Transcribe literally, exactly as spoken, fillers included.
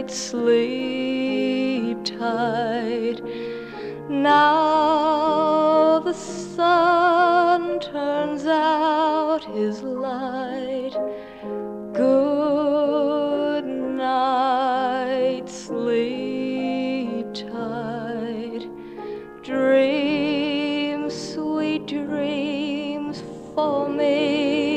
night, sleep tight. Now the sun turns out his light. Good night, sleep tight. Dream sweet dreams for me.